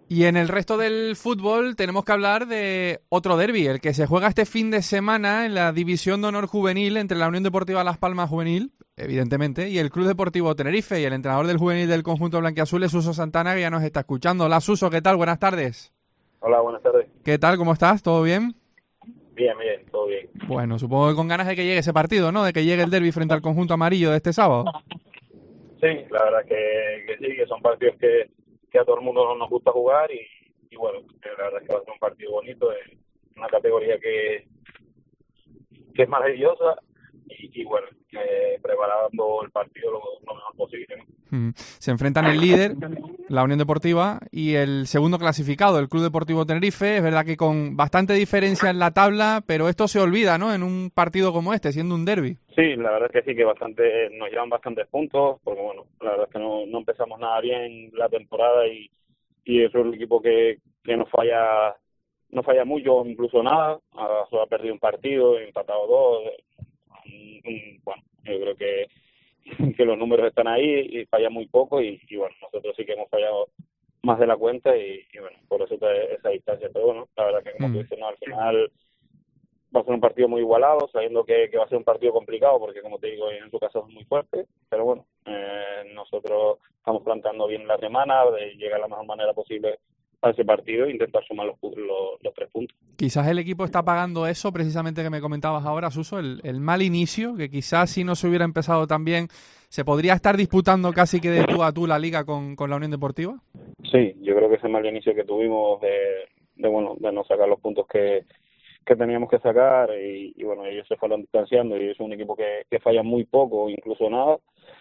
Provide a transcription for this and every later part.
Y en el resto del fútbol tenemos que hablar de otro derbi, el que se juega este fin de semana en la División de Honor Juvenil entre la Unión Deportiva Las Palmas Juvenil, evidentemente, y el Club Deportivo Tenerife. Y el entrenador del juvenil del conjunto blanquiazul es Suso Santana, que ya nos está escuchando. Hola Suso, ¿qué tal? Buenas tardes. Hola, buenas tardes. ¿Qué tal? ¿Cómo estás? ¿Todo bien? Bien, bien, todo bien. Bueno, supongo que con ganas de que llegue ese partido, ¿no? De que llegue el derbi frente al conjunto amarillo de este sábado. Sí, la verdad que sí, que son partidos que a todo el mundo nos gusta jugar y bueno, la verdad es que va a ser un partido bonito, de una categoría que es maravillosa y bueno, preparando el partido lo mejor posible, ¿no? Se enfrentan el líder, la Unión Deportiva, y el segundo clasificado, el Club Deportivo Tenerife. Es verdad que con bastante diferencia en la tabla, pero esto se olvida, ¿no? En un partido como este, siendo un derbi. Sí, la verdad es que sí, que nos llevan bastantes puntos, porque bueno, la verdad es que no empezamos nada bien la temporada y es un equipo que no falla mucho, incluso nada, solo ha perdido un partido, empatado dos, bueno, yo creo que los números están ahí y falla muy poco y bueno, nosotros sí que hemos fallado más de la cuenta y bueno, por eso esa distancia, pero bueno, la verdad que como tú dices, no, al final va a ser un partido muy igualado, sabiendo que va a ser un partido complicado, porque como te digo, en su caso es muy fuerte, pero bueno, nosotros estamos planteando bien la semana, de llegar a la mejor manera posible a ese partido e intentar sumar los 3 puntos. Quizás el equipo está pagando eso, precisamente que me comentabas ahora, Suso, el mal inicio, que quizás si no se hubiera empezado tan bien, se podría estar disputando casi que de tú a tú la liga con la Unión Deportiva. Sí, yo creo que ese mal inicio que tuvimos de no sacar los puntos que teníamos que sacar y bueno, ellos se fueron distanciando y es un equipo que falla muy poco, incluso nada,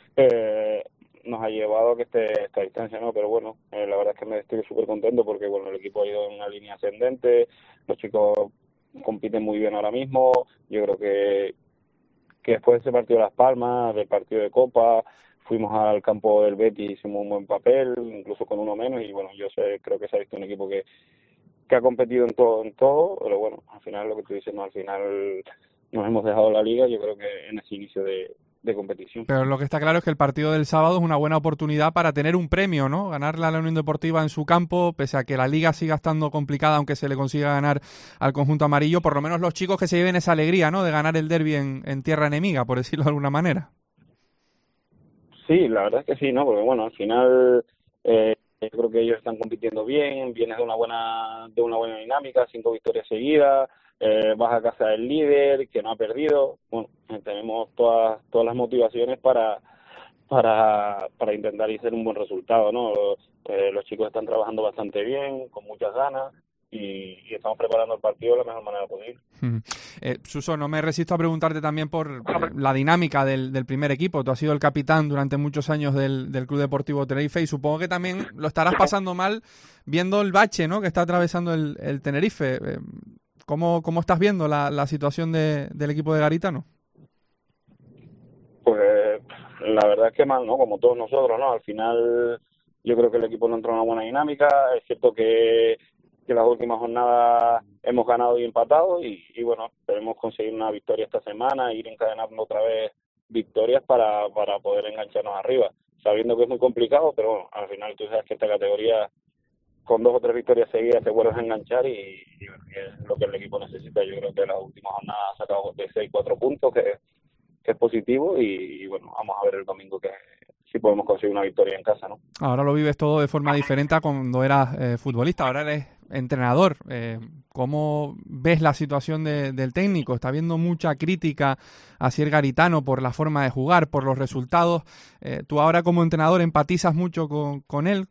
nos ha llevado a que esté esta distancia, ¿no? Pero bueno, la verdad es que me estoy súper contento porque bueno, el equipo ha ido en una línea ascendente, los chicos compiten muy bien ahora mismo, yo creo que después de ese partido de Las Palmas, del partido de Copa, fuimos al campo del Betis, hicimos un buen papel, incluso con uno menos y bueno, creo que se ha visto un equipo que ha competido en todo, pero bueno, al final lo que tú dices, no, al final nos hemos dejado la liga, yo creo que en ese inicio de competición. Pero lo que está claro es que el partido del sábado es una buena oportunidad para tener un premio, ¿no? Ganarle a la Unión Deportiva en su campo, pese a que la liga siga estando complicada, aunque se le consiga ganar al conjunto amarillo, por lo menos los chicos que se lleven esa alegría, ¿no? De ganar el derbi en tierra enemiga, por decirlo de alguna manera. Sí, la verdad es que sí, ¿no? Porque bueno, al final yo creo que ellos están compitiendo bien, vienes de una buena dinámica, 5 victorias seguidas, vas a casa del líder que no ha perdido, bueno, tenemos todas las motivaciones para intentar hacer un buen resultado, ¿no? Los chicos están trabajando bastante bien, con muchas ganas y estamos preparando el partido de la mejor manera posible. Suso, no me resisto a preguntarte también por la dinámica del primer equipo. Tú has sido el capitán durante muchos años del Club Deportivo Tenerife y supongo que también lo estarás pasando mal viendo el bache, ¿no? Que está atravesando el Tenerife. ¿Cómo estás viendo la situación del equipo de Garitano? Pues la verdad es que mal, ¿no? Como todos nosotros, ¿no? Al final yo creo que el equipo no entró en una buena dinámica. Es cierto que las últimas jornadas hemos ganado y empatado y bueno, esperemos conseguir una victoria esta semana e ir encadenando otra vez victorias para poder engancharnos arriba, sabiendo que es muy complicado, pero bueno, al final tú sabes que esta categoría con 2 o 3 victorias seguidas te vuelves a enganchar y bueno, que es lo que el equipo necesita. Yo creo que las últimas jornadas ha sacado de 6-4 puntos, que es positivo y bueno, vamos a ver el domingo que si podemos conseguir una victoria en casa, ¿no? Ahora lo vives todo de forma diferente a cuando eras futbolista, ahora eres entrenador. ¿Cómo ves la situación del técnico? Está habiendo mucha crítica hacia el Garitano por la forma de jugar, por los resultados. ¿Tú ahora como entrenador empatizas mucho con él?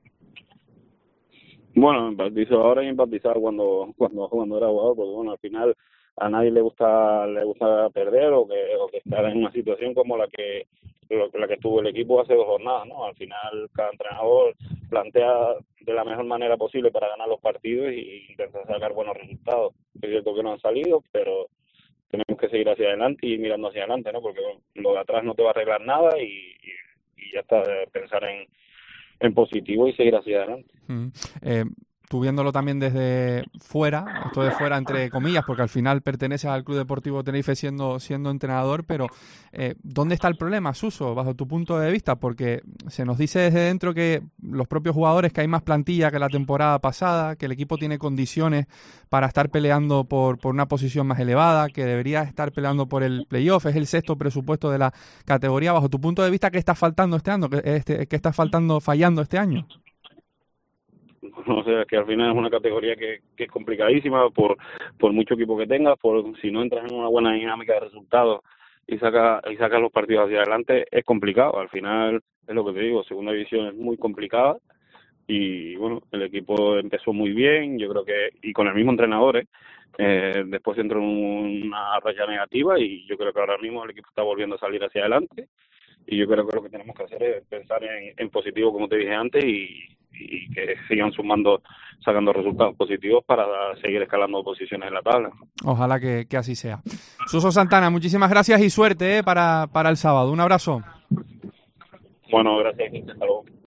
Bueno, empatizo ahora y empatizar cuando era jugador, porque bueno, al final a nadie le gusta perder o que estar en una situación como la que tuvo el equipo hace 2 jornadas, ¿no? Al final cada entrenador plantea de la mejor manera posible para ganar los partidos y intentar sacar buenos resultados. Es cierto que no han salido, pero tenemos que seguir hacia adelante y mirando hacia adelante, ¿no? Porque bueno, lo de atrás no te va a arreglar nada y ya está, pensar en positivo y seguir hacia adelante. Mm. Eh, tú viéndolo también desde fuera, esto de fuera entre comillas, porque al final perteneces al Club Deportivo Tenerife siendo entrenador, pero ¿dónde está el problema, Suso, bajo tu punto de vista? Porque se nos dice desde dentro que los propios jugadores, que hay más plantilla que la temporada pasada, que el equipo tiene condiciones para estar peleando por una posición más elevada, que debería estar peleando por el playoff, es el 6º presupuesto de la categoría. Bajo tu punto de vista, ¿qué está faltando este año? ¿Qué está fallando este año? O sea, que al final es una categoría que es complicadísima por mucho equipo que tengas, si no entras en una buena dinámica de resultados y sacas los partidos hacia adelante, es complicado. Al final, es lo que te digo, segunda división es muy complicada y bueno, el equipo empezó muy bien, yo creo que, y con el mismo entrenador, después entró en una raya negativa y yo creo que ahora mismo el equipo está volviendo a salir hacia adelante y yo creo que lo que tenemos que hacer es pensar en positivo, como te dije antes, y que sigan sacando resultados positivos para seguir escalando posiciones en la tabla. Ojalá que así sea. Suso Santana, muchísimas gracias y suerte para el sábado. Un abrazo. Bueno, gracias. Hasta luego.